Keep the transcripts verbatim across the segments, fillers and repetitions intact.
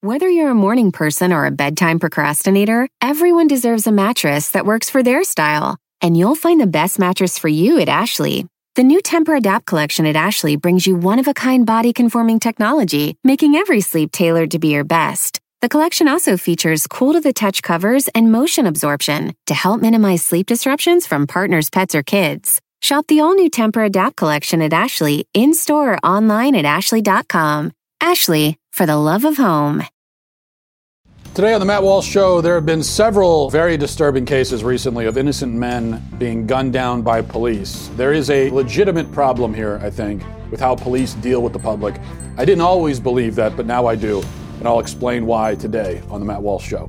Whether you're a morning person or a bedtime procrastinator, everyone deserves a mattress that works for their style. And you'll find the best mattress for you at Ashley. The new Temper-Adapt collection at Ashley brings you one-of-a-kind body-conforming technology, making every sleep tailored to be your best. The collection also features cool-to-the-touch covers and motion absorption to help minimize sleep disruptions from partners, pets, or kids. Shop the all-new Temper-Adapt collection at Ashley, in-store or online at ashley dot com. Ashley, for the love of home. Today on the Matt Walsh Show, there have been several very disturbing cases recently of innocent men being gunned down by police. There is a legitimate problem here, I think, with how police deal with the public. I didn't always believe that, but now I do, and I'll explain why today on the Matt Walsh Show.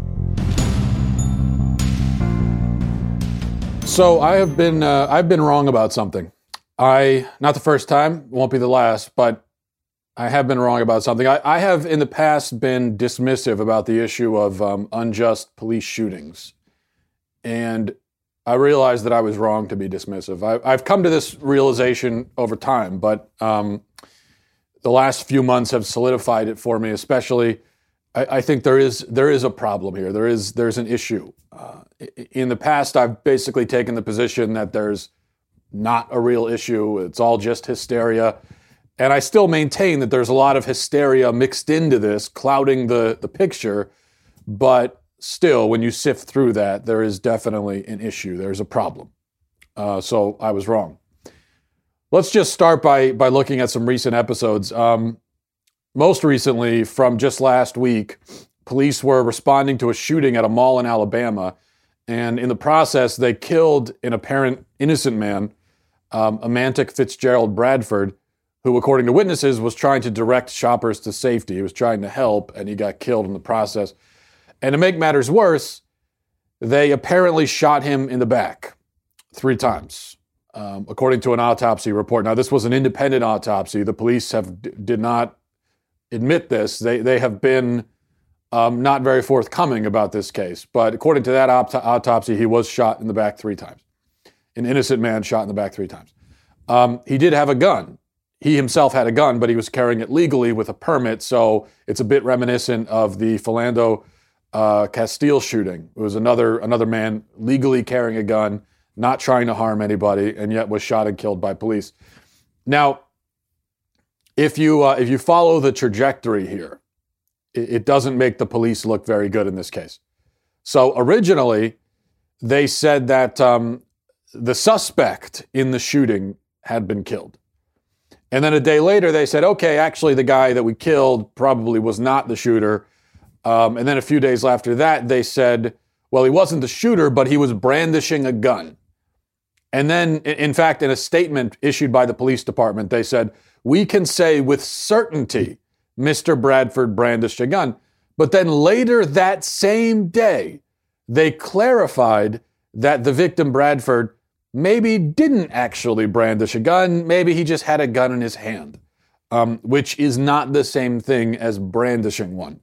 So I have been uh, I've been wrong about something. I not the first time, won't be the last, but I have been wrong about something. I, I have in the past been dismissive about the issue of um, unjust police shootings, and I realized that I was wrong to be dismissive. I, I've come to this realization over time, but um, the last few months have solidified it for me. Especially, I, I think there is there is a problem here. There is there's an issue. Uh, in the past, I've basically taken the position that there's not a real issue. It's all just hysteria. And I still maintain that there's a lot of hysteria mixed into this, clouding the, the picture. But still, when you sift through that, there is definitely an issue. There's a problem. Uh, so I was wrong. Let's just start by, by looking at some recent episodes. Um, most recently, from just last week, police were responding to a shooting at a mall in Alabama, and in the process, they killed an apparent innocent man, um, Amantic Fitzgerald Bradford, who, according to witnesses, was trying to direct shoppers to safety. He was trying to help, and he got killed in the process. And to make matters worse, they apparently shot him in the back three times, um, according to an autopsy report. Now, this was an independent autopsy. The police have d- did not admit this. They they have been Um, not very forthcoming about this case, but according to that aut- autopsy, he was shot in the back three times. An innocent man shot in the back three times. Um, he did have a gun. He himself had a gun, but he was carrying it legally with a permit, so it's a bit reminiscent of the Philando uh, Castile shooting. It was another another man legally carrying a gun, not trying to harm anybody, and yet was shot and killed by police. Now, if you uh, if you follow the trajectory here, it doesn't make the police look very good in this case. So originally, they said that um, the suspect in the shooting had been killed. And then a day later, they said, okay, actually, the guy that we killed probably was not the shooter. Um, and then a few days after that, they said, well, he wasn't the shooter, but he was brandishing a gun. And then, in fact, in a statement issued by the police department, they said, we can say with certainty Mister Bradford brandished a gun. But then later that same day, they clarified that the victim, Bradford, maybe didn't actually brandish a gun. Maybe he just had a gun in his hand, um, which is not the same thing as brandishing one.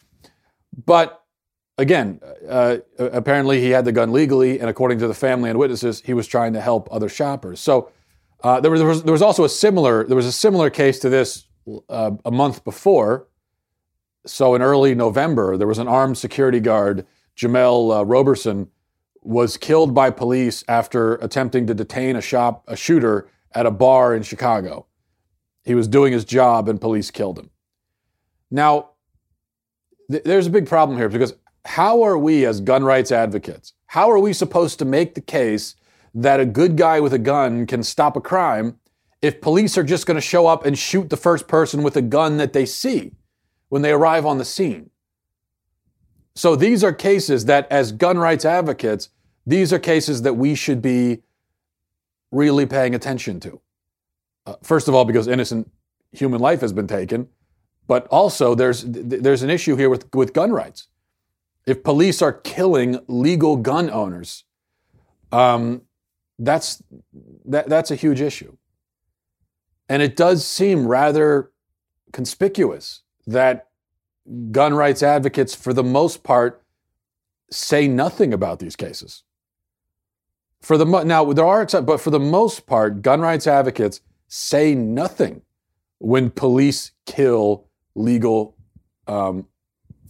But again, uh, apparently he had the gun legally, and according to the family and witnesses, he was trying to help other shoppers. So uh, there was, there was there was also a similar there was a similar case to this. Uh, a month before, so in early November, there was an armed security guard, Jamel uh, Roberson, was killed by police after attempting to detain a shop, a shooter at a bar in Chicago. He was doing his job and police killed him. Now, th- there's a big problem here because how are we as gun rights advocates, how are we supposed to make the case that a good guy with a gun can stop a crime if police are just going to show up and shoot the first person with a gun that they see when they arrive on the scene? So these are cases that, as gun rights advocates, these are cases that we should be really paying attention to. Uh, first of all, because innocent human life has been taken, but also there's there's an issue here with, with gun rights. If police are killing legal gun owners, um, that's that, that's a huge issue. And it does seem rather conspicuous that gun rights advocates, for the most part, say nothing about these cases. For the mo- now, there are exceptions, but for the most part, gun rights advocates say nothing when police kill legal um,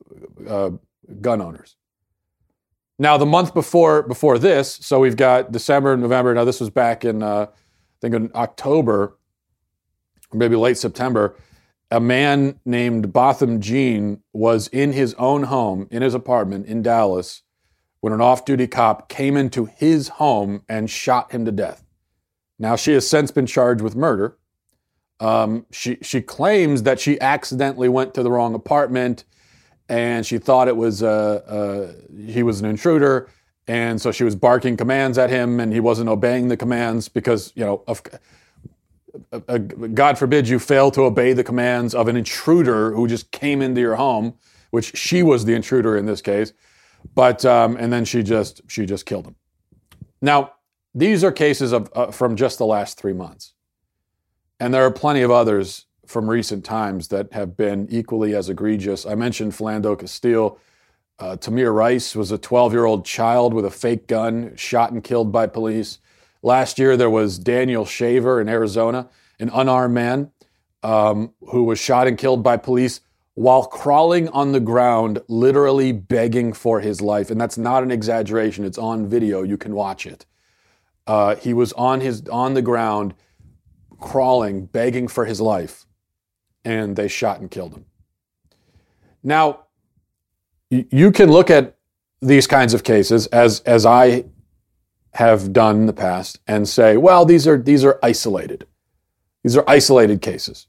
uh, gun owners. Now, the month before before this, so we've got December, November. Now, this was back in, uh, I think, in October, maybe late September. A man named Botham Jean was in his own home, in his apartment in Dallas, when an off-duty cop came into his home and shot him to death. Now, she has since been charged with murder. Um, she she claims that she accidentally went to the wrong apartment, and she thought it was uh, uh, he was an intruder, and so she was barking commands at him, and he wasn't obeying the commands because, you know, of, uh, uh, God forbid you fail to obey the commands of an intruder who just came into your home, which she was the intruder in this case. But um, and then she just she just killed him. Now, these are cases of uh, from just the last three months, and there are plenty of others from recent times that have been equally as egregious. I mentioned Philando Castile. Uh, Tamir Rice was a twelve-year-old child with a fake gun, shot and killed by police. Last year, there was Daniel Shaver in Arizona, an unarmed man um, who was shot and killed by police while crawling on the ground, literally begging for his life. And that's not an exaggeration. It's on video. You can watch it. Uh, he was on his on the ground, crawling, begging for his life, and they shot and killed him. Now, y- you can look at these kinds of cases, as as I have done in the past, and say, well, these are these are isolated. These are isolated cases.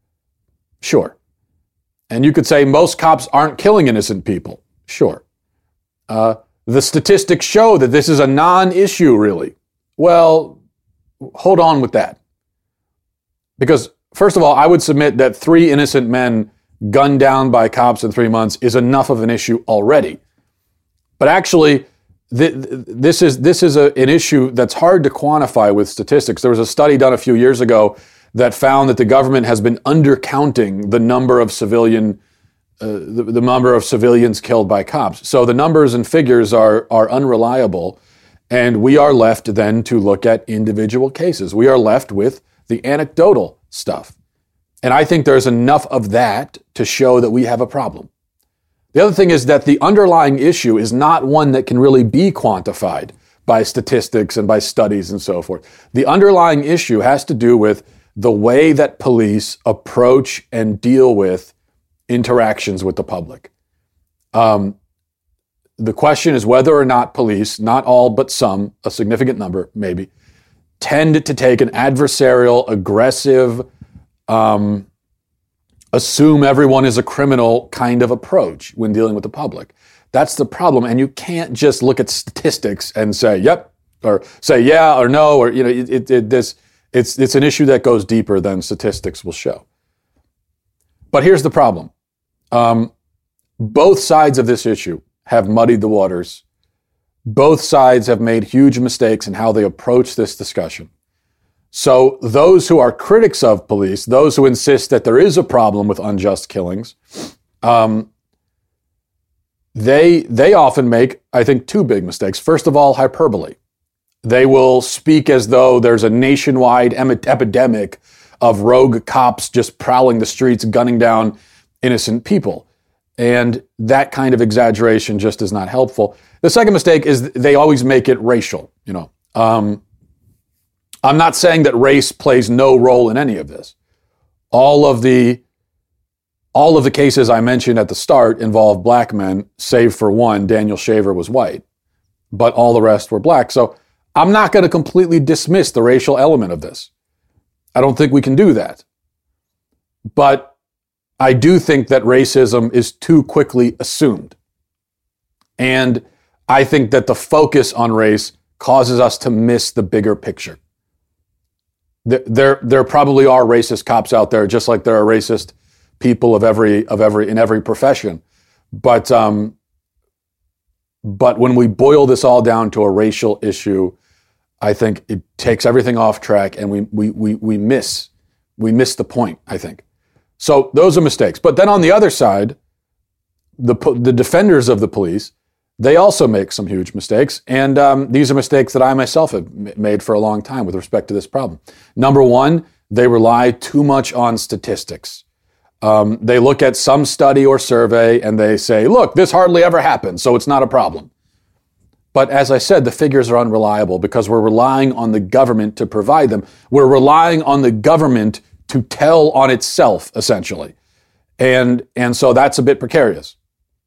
Sure. And you could say most cops aren't killing innocent people. Sure. Uh, the statistics show that this is a non-issue, really. Well, hold on with that. Because, first of all, I would submit that three innocent men gunned down by cops in three months is enough of an issue already. But actually, th- this is this is a, an issue that's hard to quantify with statistics. There was a study done a few years ago that found that the government has been undercounting the number of civilian, uh, the, the number of civilians killed by cops. So the numbers and figures are are unreliable, and we are left then to look at individual cases. We are left with the anecdotal stuff. And I think there's enough of that to show that we have a problem. The other thing is that the underlying issue is not one that can really be quantified by statistics and by studies and so forth. The underlying issue has to do with the way that police approach and deal with interactions with the public. Um, the question is whether or not police, not all but some, a significant number maybe, tend to take an adversarial, aggressive, um, assume everyone is a criminal kind of approach when dealing with the public. That's the problem. And you can't just look at statistics and say, yep, or say yeah or no, or, you know, it, it, it, this, it's, it's an issue that goes deeper than statistics will show. But here's the problem. Um, both sides of this issue have muddied the waters. Both sides have made huge mistakes in how they approach this discussion. So those who are critics of police, those who insist that there is a problem with unjust killings, um, they they often make, I think, two big mistakes. First of all, hyperbole. They will speak as though there's a nationwide em- epidemic of rogue cops just prowling the streets, gunning down innocent people. And that kind of exaggeration just is not helpful. The second mistake is they always make it racial. You know, um, I'm not saying that race plays no role in any of this. All of the all of the cases I mentioned at the start involved black men, save for one, Daniel Shaver was white, but all the rest were black. So I'm not going to completely dismiss the racial element of this. I don't think we can do that. But I do think that racism is too quickly assumed. And I think that the focus on race causes us to miss the bigger picture. There, there probably are racist cops out there, just like there are racist people of every, of every, in every profession. But, um, but when we boil this all down to a racial issue, I think it takes everything off track, and we, we, we, we miss, we miss the point, I think. So those are mistakes. But then on the other side, the the defenders of the police, they also make some huge mistakes. And um, these are mistakes that I myself have made for a long time with respect to this problem. Number one, they rely too much on statistics. Um, they look at some study or survey and they say, look, this hardly ever happens, so it's not a problem. But as I said, the figures are unreliable because we're relying on the government to provide them. We're relying on the government to tell on itself, essentially. And, and so that's a bit precarious.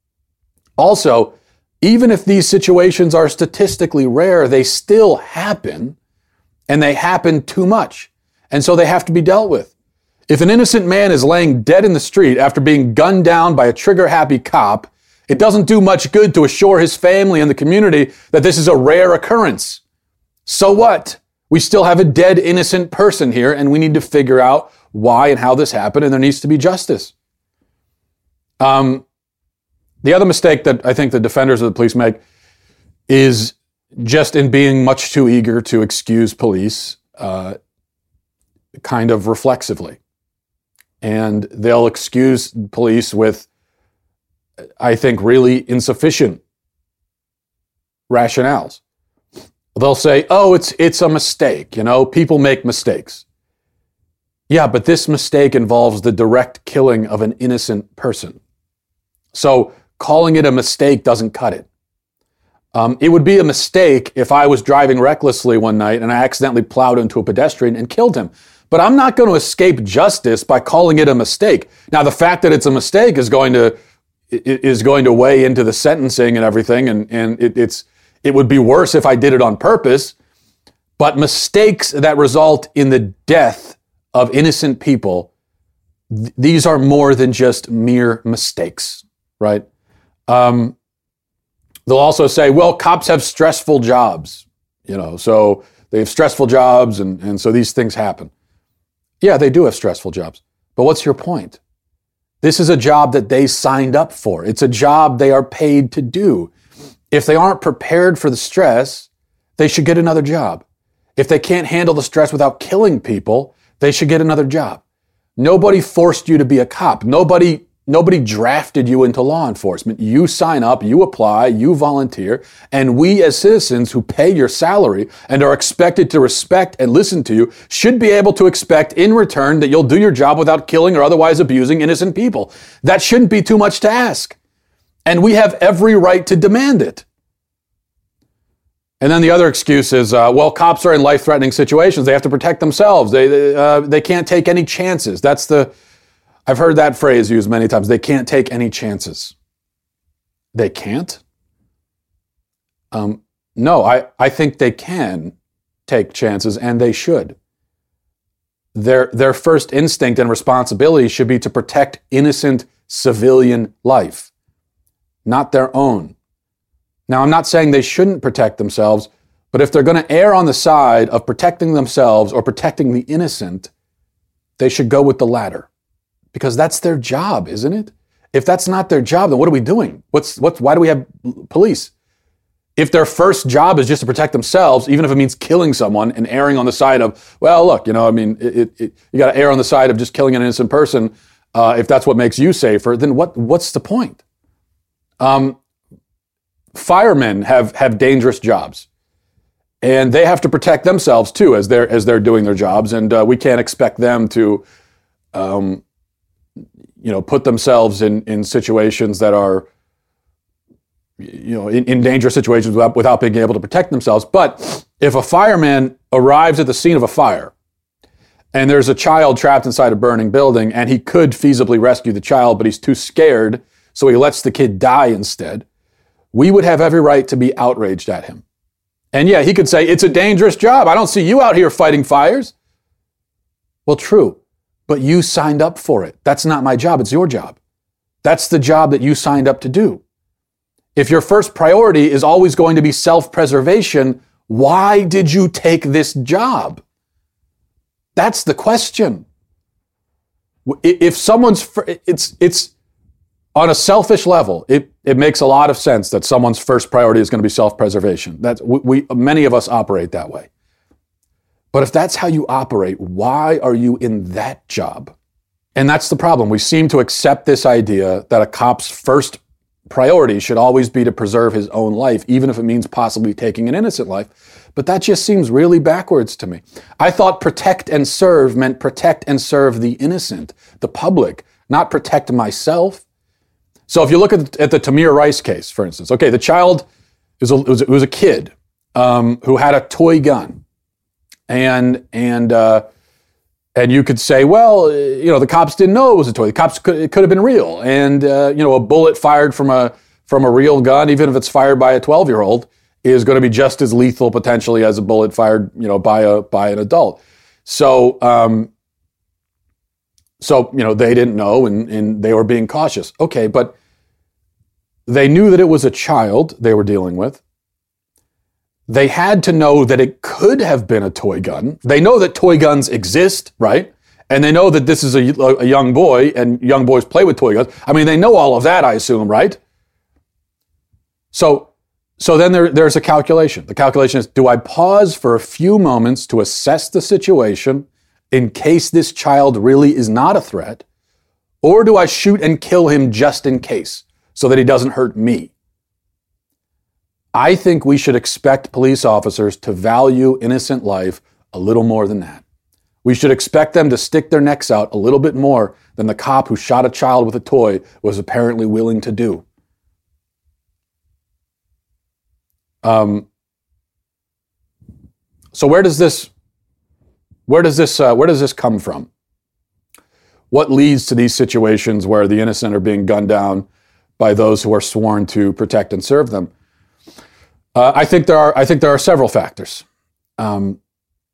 Also, even if these situations are statistically rare, they still happen, and they happen too much. And so they have to be dealt with. If an innocent man is laying dead in the street after being gunned down by a trigger-happy cop, it doesn't do much good to assure his family and the community that this is a rare occurrence. So what? We still have a dead, innocent person here, and we need to figure out why and how this happened, and there needs to be justice. Um, the other mistake that I think the defenders of the police make is just in being much too eager to excuse police, uh, kind of reflexively. And they'll excuse police with, I think, really insufficient rationales. They'll say, oh, it's it's a mistake, you know, people make mistakes. Yeah, but this mistake involves the direct killing of an innocent person. So calling it a mistake doesn't cut it. Um, it would be a mistake if I was driving recklessly one night and I accidentally plowed into a pedestrian and killed him. But I'm not going to escape justice by calling it a mistake. Now, the fact that it's a mistake is going to is going to weigh into the sentencing and everything, and, and it, it's it would be worse if I did it on purpose. But mistakes that result in the death of innocent people, th- these are more than just mere mistakes, right? Um, they'll also say, well, cops have stressful jobs, you know, so they have stressful jobs, and, and so these things happen. Yeah, they do have stressful jobs. But what's your point? This is a job that they signed up for. It's a job they are paid to do. If they aren't prepared for the stress, they should get another job. If they can't handle the stress without killing people, they should get another job. Nobody forced you to be a cop. Nobody Nobody drafted you into law enforcement. You sign up, you apply, you volunteer, and we as citizens who pay your salary and are expected to respect and listen to you should be able to expect in return that you'll do your job without killing or otherwise abusing innocent people. That shouldn't be too much to ask. And we have every right to demand it. And then the other excuse is, uh, well, cops are in life-threatening situations. They have to protect themselves. They, they, uh, they can't take any chances. That's the... I've heard that phrase used many times. They can't take any chances. They can't? Um, no, I, I think they can take chances, and they should. Their, their first instinct and responsibility should be to protect innocent civilian life, not their own. Now, I'm not saying they shouldn't protect themselves, but if they're going to err on the side of protecting themselves or protecting the innocent, they should go with the latter. Because that's their job, isn't it? If that's not their job, then what are we doing? What's what's why do we have police? If their first job is just to protect themselves, even if it means killing someone and erring on the side of, well, look, you know, I mean, it, it, it, you got to err on the side of just killing an innocent person. Uh, if that's what makes you safer, then what what's the point? Um, firemen have have dangerous jobs, and they have to protect themselves too as they're as they're doing their jobs, and uh, we can't expect them to. Um, you know, put themselves in, in situations that are, you know, in, in dangerous situations without, without being able to protect themselves. But if a fireman arrives at the scene of a fire and there's a child trapped inside a burning building and he could feasibly rescue the child, but he's too scared, so he lets the kid die instead, we would have every right to be outraged at him. And yeah, he could say, it's a dangerous job. I don't see you out here fighting fires. Well, true. But you signed up for it. That's not my job. It's your job. That's the job that you signed up to do. If your first priority is always going to be self-preservation, why did you take this job? That's the question. If someone's, it's, it's on a selfish level, it, it makes a lot of sense that someone's first priority is going to be self-preservation. That's, we, many of us operate that way. But if that's how you operate, why are you in that job? And that's the problem. We seem to accept this idea that a cop's first priority should always be to preserve his own life, even if it means possibly taking an innocent life. But that just seems really backwards to me. I thought protect and serve meant protect and serve the innocent, the public, not protect myself. So if you look at, at the Tamir Rice case, for instance, okay, the child was a, was, was a kid um, who had a toy gun. And, and, uh, and you could say, well, you know, the cops didn't know it was a toy. The cops could, it could have been real. And, uh, you know, a bullet fired from a, from a real gun, even if it's fired by a twelve-year-old, is going to be just as lethal potentially as a bullet fired, you know, by a by an adult. So, um, so you know, they didn't know, and, and they were being cautious. Okay, but they knew that it was a child they were dealing with. They had to know that it could have been a toy gun. They know that toy guns exist, right? And they know that this is a, a young boy, and young boys play with toy guns. I mean, they know all of that, I assume, right? So, so then there, there's a calculation. The calculation is, do I pause for a few moments to assess the situation in case this child really is not a threat? Or do I shoot and kill him just in case so that he doesn't hurt me? I think we should expect police officers to value innocent life a little more than that. We should expect them to stick their necks out a little bit more than the cop who shot a child with a toy was apparently willing to do. Um, so where does this, where does this, uh, where does this come from? What leads to these situations where the innocent are being gunned down by those who are sworn to protect and serve them? Uh, I think there are, I think there are several factors. Um,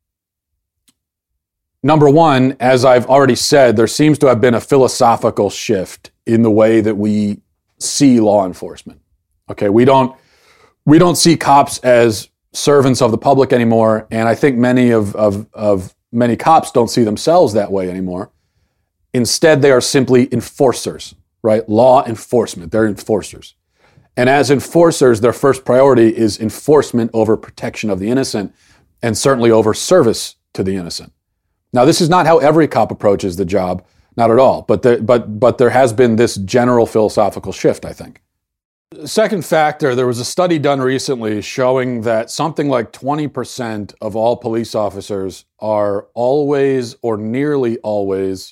number one, as I've already said, there seems to have been a philosophical shift in the way that we see law enforcement. Okay, we don't, We don't see cops as servants of the public anymore, and I think many of, of, of many cops don't see themselves that way anymore. Instead, they are simply enforcers, right? Law enforcement. They're enforcers. And as enforcers, their first priority is enforcement over protection of the innocent, and certainly over service to the innocent. Now, this is not how every cop approaches the job, not at all, but there, but, but there has been this general philosophical shift, I think. Second factor, there was a study done recently showing that something like twenty percent of all police officers are always or nearly always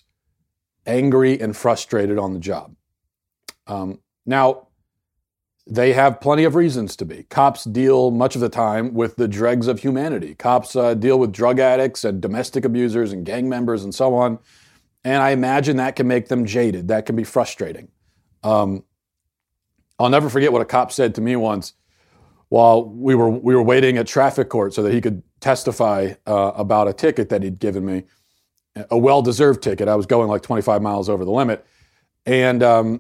angry and frustrated on the job. Um, now, they have plenty of reasons to be. Cops deal much of the time with the dregs of humanity. Cops uh, deal with drug addicts and domestic abusers and gang members and so on. And I imagine that can make them jaded. That can be frustrating. Um, I'll never forget what a cop said to me once while we were we were waiting at traffic court so that he could testify uh, about a ticket that he'd given me, a well-deserved ticket. I was going like twenty-five miles over the limit. And, um,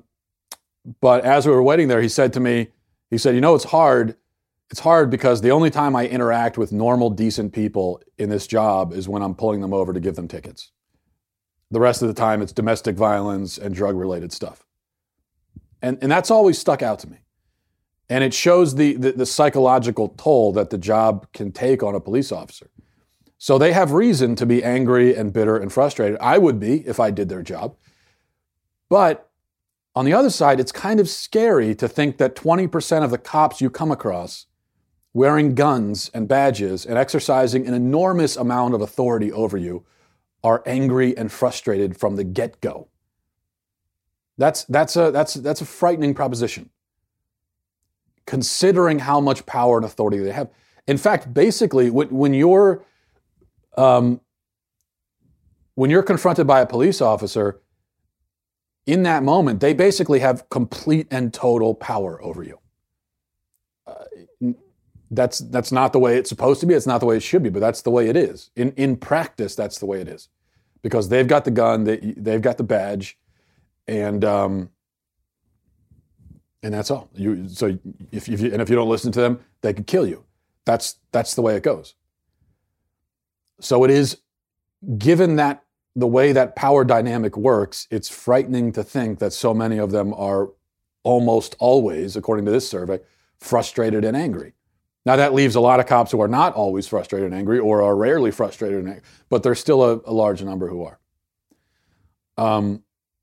but as we were waiting there, he said to me, he said, you know, it's hard. It's hard because the only time I interact with normal, decent people in this job is when I'm pulling them over to give them tickets. The rest of the time, it's domestic violence and drug-related stuff. And, and that's always stuck out to me. And it shows the, the, the psychological toll that the job can take on a police officer. So they have reason to be angry and bitter and frustrated. I would be if I did their job. But on the other side, it's kind of scary to think that twenty percent of the cops you come across wearing guns and badges and exercising an enormous amount of authority over you are angry and frustrated from the get-go. That's that's a that's that's a frightening proposition, considering how much power and authority they have. In fact, basically, when, when you're um, when you're confronted by a police officer, in that moment, they basically have complete and total power over you. Uh, that's that's not the way it's supposed to be. It's not the way it should be, but that's the way it is. In in practice, that's the way it is, because they've got the gun, they they've got the badge. And um, and that's all. You so if, if you and if you don't listen to them, they could kill you. That's that's the way it goes. So it is, given that the way that power dynamic works, it's frightening to think that so many of them are almost always, according to this survey, frustrated and angry. Now that leaves a lot of cops who are not always frustrated and angry, or are rarely frustrated and angry, but there's still a, a large number who are. Um.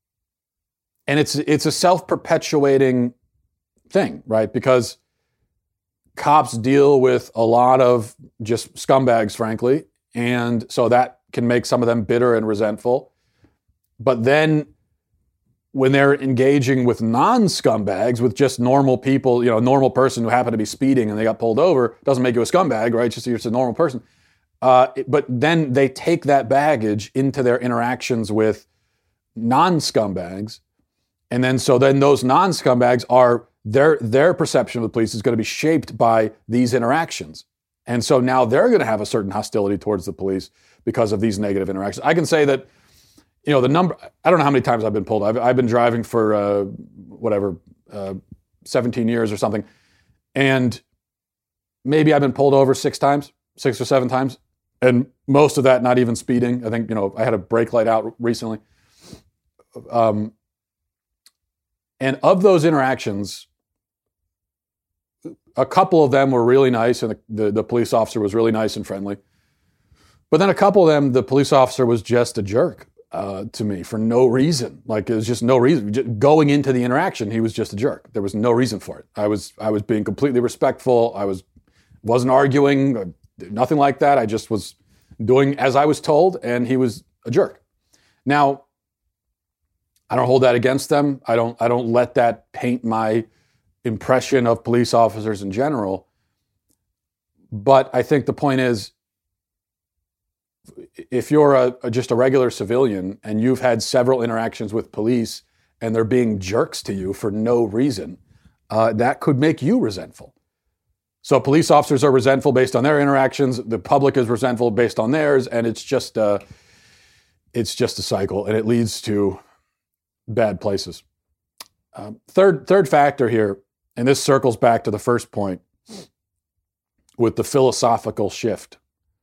And it's it's a self-perpetuating thing, right? Because cops deal with a lot of just scumbags, frankly, and so that can make some of them bitter and resentful. But then when they're engaging with non-scumbags, with just normal people, you know, a normal person who happened to be speeding and they got pulled over, doesn't make you a scumbag, right? Just you're just a normal person. Uh, but then they take that baggage into their interactions with non-scumbags. And then so then those non-scumbags are, their their perception of the police is going to be shaped by these interactions. And so now they're going to have a certain hostility towards the police because of these negative interactions. I can say that, you know, the number, I don't know how many times I've been pulled. I've, I've been driving for, uh, whatever, uh, seventeen years or something. And maybe I've been pulled over six times, six or seven times. And most of that, not even speeding. I think, you know, I had a brake light out recently. Um, and of those interactions, a couple of them were really nice, and the, the, the police officer was really nice and friendly. But then a couple of them, the police officer was just a jerk. Uh, to me for no reason. Like it was just no reason. Just going into the interaction, he was just a jerk. There was no reason for it. I was I was being completely respectful. I was wasn't arguing, nothing like that. I just was doing as I was told, and he was a jerk. Now, I don't hold that against them. I don't I don't let that paint my impression of police officers in general. But I think the point is, if you're a, a, just a regular civilian and you've had several interactions with police and they're being jerks to you for no reason, uh, that could make you resentful. So police officers are resentful based on their interactions. The public is resentful based on theirs, and it's just uh, it's just a cycle, and it leads to bad places. Um, third third factor here, and this circles back to the first point with the philosophical shift.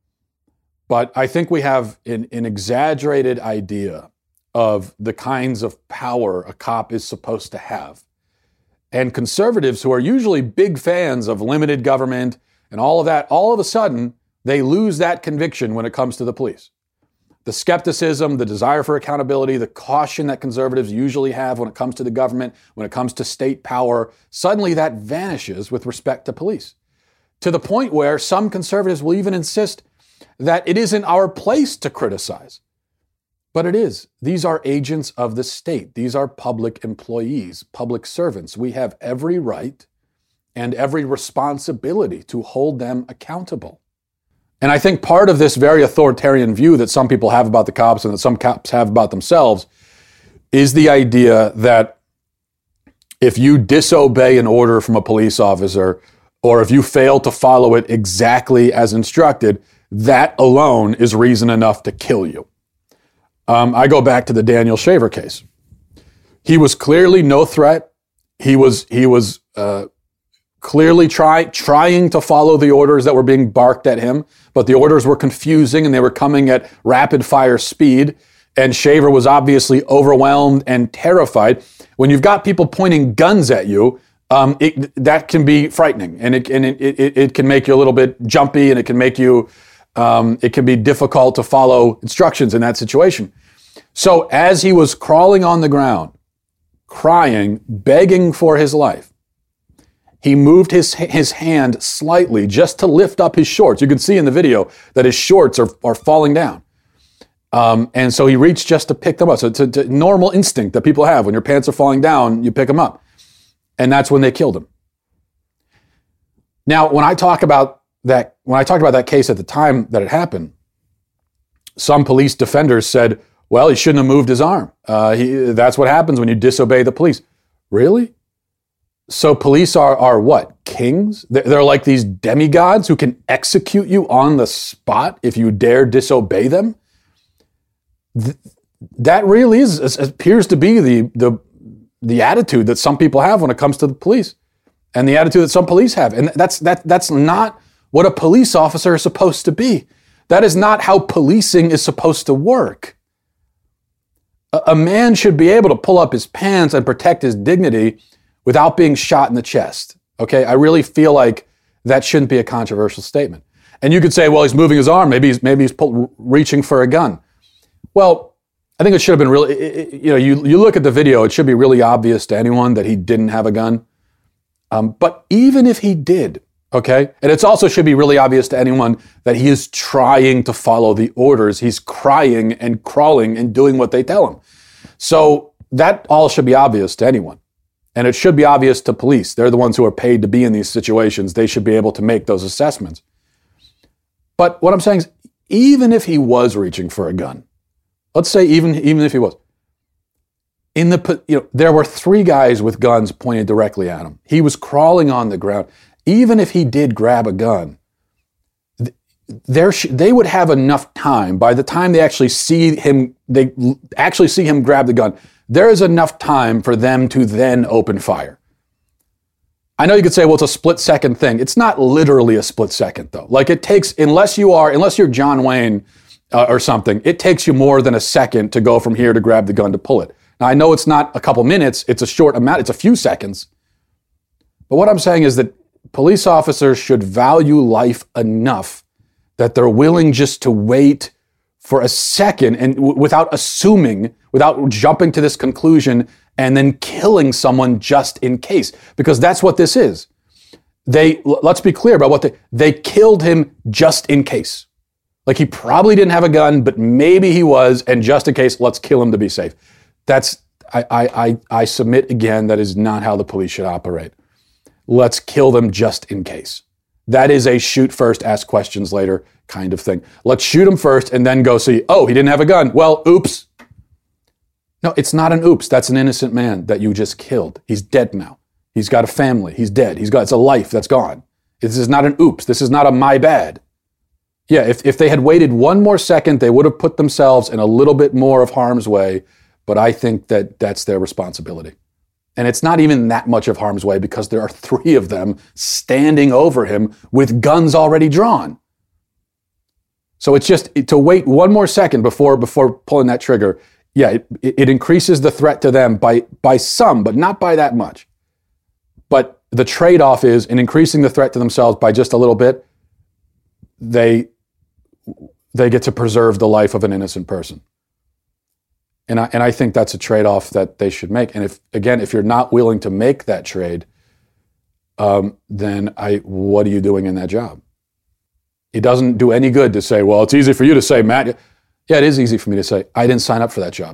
But I think we have an, an exaggerated idea of the kinds of power a cop is supposed to have. And conservatives, who are usually big fans of limited government and all of that, all of a sudden, they lose that conviction when it comes to the police. The skepticism, the desire for accountability, the caution that conservatives usually have when it comes to the government, when it comes to state power, suddenly that vanishes with respect to police. To the point where some conservatives will even insist that it isn't our place to criticize. But it is. These are agents of the state. These are public employees, public servants. We have every right and every responsibility to hold them accountable. And I think part of this very authoritarian view that some people have about the cops and that some cops have about themselves is the idea that if you disobey an order from a police officer, or if you fail to follow it exactly as instructed, that alone is reason enough to kill you. Um, I go back to the Daniel Shaver case. He was clearly no threat. He was he was uh, clearly try, trying to follow the orders that were being barked at him, but the orders were confusing and they were coming at rapid fire speed. And Shaver was obviously overwhelmed and terrified. When you've got people pointing guns at you, um, it, that can be frightening, and it and it, it it can make you a little bit jumpy, and it can make you. Um, it can be difficult to follow instructions in that situation. So as he was crawling on the ground, crying, begging for his life, he moved his his hand slightly just to lift up his shorts. You can see in the video that his shorts are, are falling down. Um, and so he reached just to pick them up. So it's a, it's a normal instinct that people have. When your pants are falling down, you pick them up. And that's when they killed him. Now, when I talk about that, when I talked about that case at the time that it happened, some police defenders said, well, he shouldn't have moved his arm. Uh, he, that's what happens when you disobey the police. Really? So police are, are what? Kings? They're like these demigods who can execute you on the spot if you dare disobey them? Th- that really is, appears to be the, the, the attitude that some people have when it comes to the police, and the attitude that some police have. And that's, that, that's not what a police officer is supposed to be. That is not how policing is supposed to work. A, a man should be able to pull up his pants and protect his dignity without being shot in the chest. Okay, I really feel like that shouldn't be a controversial statement. And you could say, well, he's moving his arm. Maybe he's maybe he's pull, reaching for a gun. Well, I think it should have been really, it, it, you know, you, you look at the video, it should be really obvious to anyone that he didn't have a gun. Um, but even if he did, okay, and it also should be really obvious to anyone that he is trying to follow the orders. He's crying and crawling and doing what they tell him. So that all should be obvious to anyone. And it should be obvious to police. They're the ones who are paid to be in these situations. They should be able to make those assessments. But what I'm saying is, even if he was reaching for a gun, let's say even, even if he was, in the, you know, there were three guys with guns pointed directly at him. He was crawling on the ground. Even if he did grab a gun, there they would have enough time by the time they actually see him, they actually see him grab the gun. There is enough time for them to then open fire. I know you could say, well, it's a split second thing. It's not literally a split second though. Like it takes, unless you are, unless you're John Wayne uh, or something, it takes you more than a second to go from here to grab the gun to pull it. Now I know it's not a couple minutes, it's a short amount, it's a few seconds. But what I'm saying is that police officers should value life enough that they're willing just to wait for a second and w- without assuming, without jumping to this conclusion and then killing someone just in case. Because that's what this is. They, let's be clear about what they, they killed him just in case. Like he probably didn't have a gun, but maybe he was, and just in case, let's kill him to be safe. That's, I, I, I, I submit again, that is not how the police should operate. Let's kill them just in case. That is a shoot first, ask questions later kind of thing. Let's shoot him first and then go see, oh, he didn't have a gun. Well, oops. No, it's not an oops. That's an innocent man that you just killed. He's dead now. He's got a family. He's dead. He's got, it's a life that's gone. This is not an oops. This is not a my bad. Yeah, if, if they had waited one more second, they would have put themselves in a little bit more of harm's way, but I think that that's their responsibility. And it's not even that much of harm's way because there are three of them standing over him with guns already drawn. So it's just to wait one more second before before pulling that trigger. Yeah, it, it increases the threat to them by by some, but not by that much. But the trade-off is in increasing the threat to themselves by just a little bit, they they get to preserve the life of an innocent person. And I, and I think that's a trade-off that they should make. And if, again, if you're not willing to make that trade, um, then I, what are you doing in that job? It doesn't do any good to say, well, it's easy for you to say, Matt. Yeah, it is easy for me to say, I didn't sign up for that job.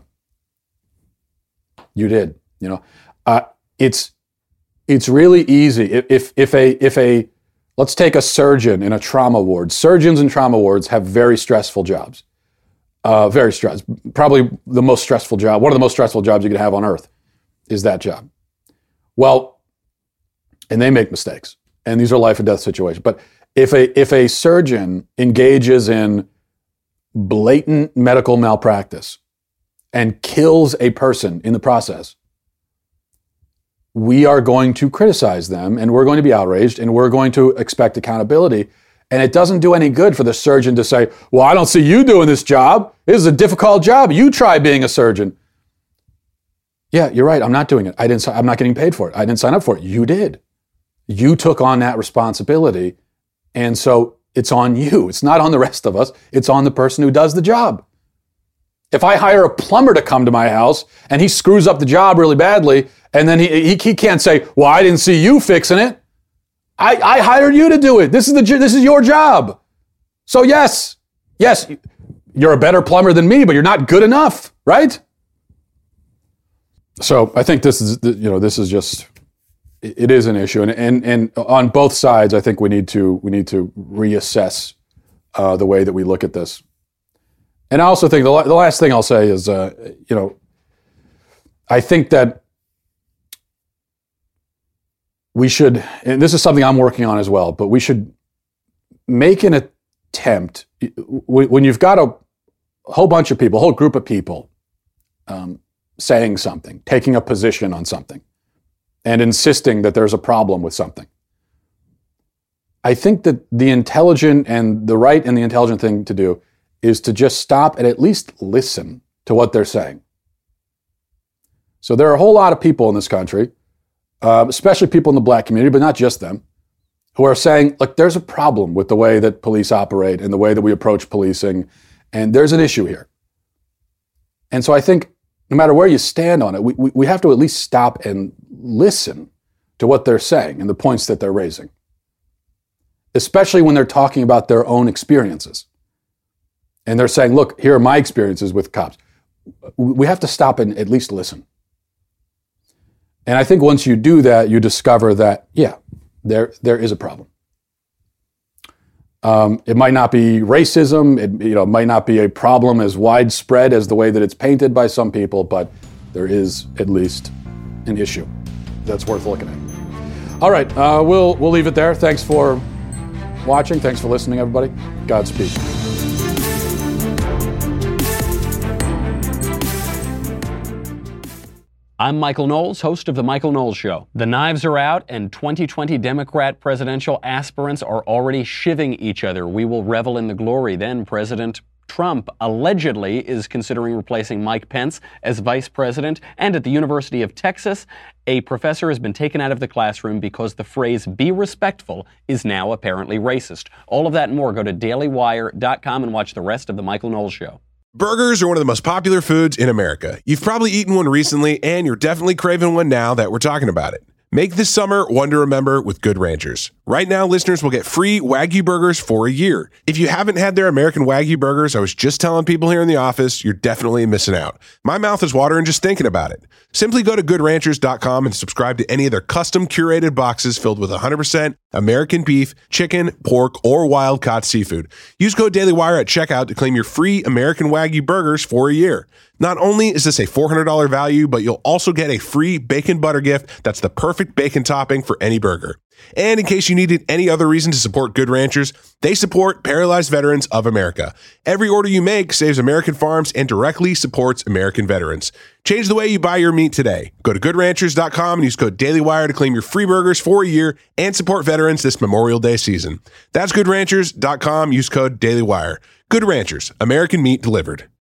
You did, you know. Uh, it's it's really easy. If if a if a let's take a surgeon in a trauma ward. Surgeons in trauma wards have very stressful jobs. Uh, very stressful. Probably the most stressful job, one of the most stressful jobs you could have on earth is that job. Well, and they make mistakes. And these are life and death situations. But if a if a surgeon engages in blatant medical malpractice and kills a person in the process, we are going to criticize them and we're going to be outraged and we're going to expect accountability. And it doesn't do any good for the surgeon to say, well, I don't see you doing this job. This is a difficult job. You try being a surgeon. Yeah, you're right. I'm not doing it. I didn't, I'm not getting paid for it. I didn't sign up for it. You did. You took on that responsibility. And so it's on you. It's not on the rest of us. It's on the person who does the job. If I hire a plumber to come to my house and he screws up the job really badly, and then he, he, he can't say, well, I didn't see you fixing it. I, I hired you to do it. This is the this is your job. So yes, yes, you're a better plumber than me, but you're not good enough, right? So I think this is you know this is just it is an issue, and and and on both sides, I think we need to we need to reassess uh, the way that we look at this. And I also think the the last thing I'll say is uh, you know I think that we should, and this is something I'm working on as well, but we should make an attempt, when you've got a whole bunch of people, a whole group of people um, saying something, taking a position on something, and insisting that there's a problem with something. I think that the intelligent and the right and the intelligent thing to do is to just stop and at least listen to what they're saying. So there are a whole lot of people in this country, Uh, especially people in the black community, but not just them, who are saying, look, there's a problem with the way that police operate and the way that we approach policing, and there's an issue here. And so I think no matter where you stand on it, we, we, we have to at least stop and listen to what they're saying and the points that they're raising, especially when they're talking about their own experiences. And they're saying, look, here are my experiences with cops. We have to stop and at least listen. And I think once you do that, you discover that, yeah, there there is a problem. Um, it might not be racism. It you know might not be a problem as widespread as the way that it's painted by some people, but there is at least an issue that's worth looking at. All right, uh, we'll we'll leave it there. Thanks for watching. Thanks for listening, everybody. Godspeed. I'm Michael Knowles, host of The Michael Knowles Show. The knives are out, and twenty twenty Democrat presidential aspirants are already shivving each other. We will revel in the glory. Then President Trump allegedly is considering replacing Mike Pence as vice president. And at the University of Texas, a professor has been taken out of the classroom because the phrase "be respectful" is now apparently racist. All of that and more. Go to daily wire dot com and watch the rest of The Michael Knowles Show. Burgers are one of the most popular foods in America. You've probably eaten one recently, and you're definitely craving one now that we're talking about it. Make this summer one to remember with Good Ranchers. Right now, listeners will get free Wagyu burgers for a year. If you haven't had their American Wagyu burgers, I was just telling people here in the office, you're definitely missing out. My mouth is watering just thinking about it. Simply go to good ranchers dot com and subscribe to any of their custom curated boxes filled with one hundred percent American beef, chicken, pork, or wild-caught seafood. Use code DailyWire at checkout to claim your free American Wagyu burgers for a year. Not only is this a four hundred dollars value, but you'll also get a free bacon butter gift that's the perfect bacon topping for any burger. And in case you needed any other reason to support Good Ranchers, they support Paralyzed Veterans of America. Every order you make saves American farms and directly supports American veterans. Change the way you buy your meat today. Go to good ranchers dot com and use code DailyWire to claim your free burgers for a year and support veterans this Memorial Day season. That's good ranchers dot com. Use code DailyWire. Good Ranchers, American meat delivered.